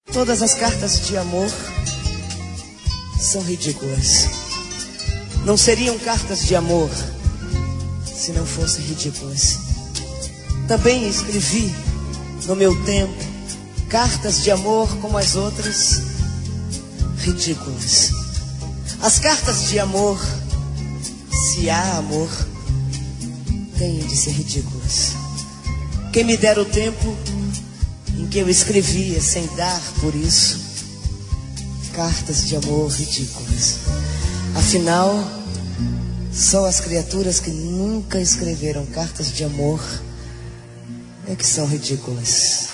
Todas as cartas de amor são ridículas. Não seriam cartas de amor se não fossem ridículas. Também escrevi no meu tempo cartas de amor como as outras, ridículas. As cartas de amor, se há amor, têm de ser ridículas. Quem me dera o tempo em que eu escrevia sem dar por isso cartas de amor ridículas. Afinal, só as criaturas que nunca escreveram cartas de amor é que são ridículas.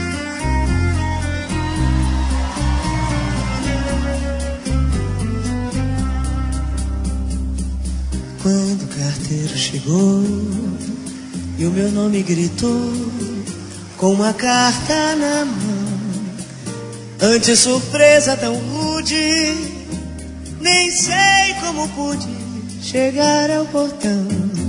Quando o carteiro chegou e o meu nome gritou com uma carta na mão, ante surpresa tão rude, nem sei como pude chegar ao portão.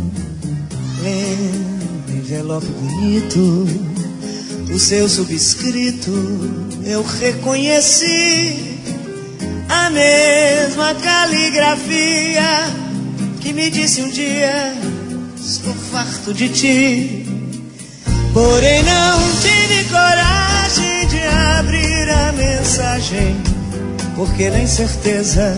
Lendo envelope bonito, o seu subscrito eu reconheci, a mesma caligrafia que me disse um dia: estou farto de ti. Porém não tive coragem de abrir a mensagem, porque na incerteza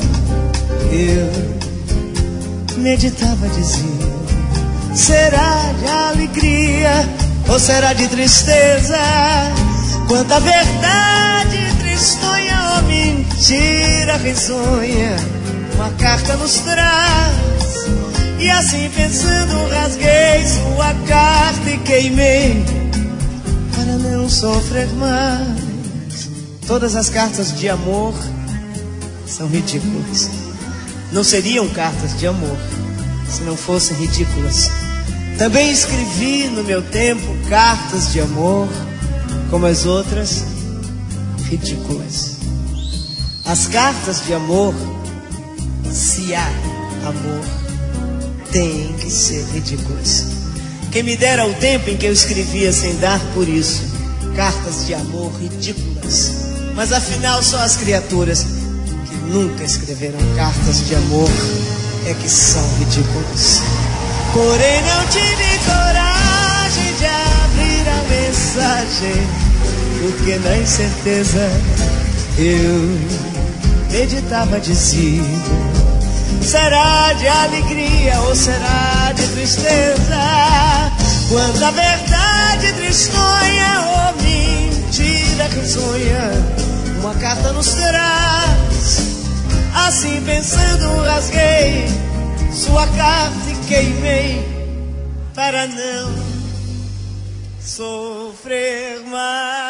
eu meditava dizer: será de alegria ou será de tristeza? Quanta verdade tristonha ou mentira risonha uma carta nos traz. E assim pensando rasguei sua carta e queimei para não sofrer mais. Todas as cartas de amor são ridículas. Não seriam cartas de amor se não fossem ridículas. Também escrevi no meu tempo cartas de amor como as outras, ridículas. As cartas de amor, se há amor, têm que ser ridículas. Quem me dera o tempo em que eu escrevia sem dar por isso cartas de amor ridículas. Mas afinal só as criaturas que nunca escreveram cartas de amor é que são ridículas. Porém não tive coragem de abrir a mensagem, porque na incerteza eu meditava dizer: será de alegria ou será de tristeza? Quanta verdade tristonha ou mentira risonha uma carta nos traz. Assim pensando rasguei sua carta e queimei para não sofrer mais.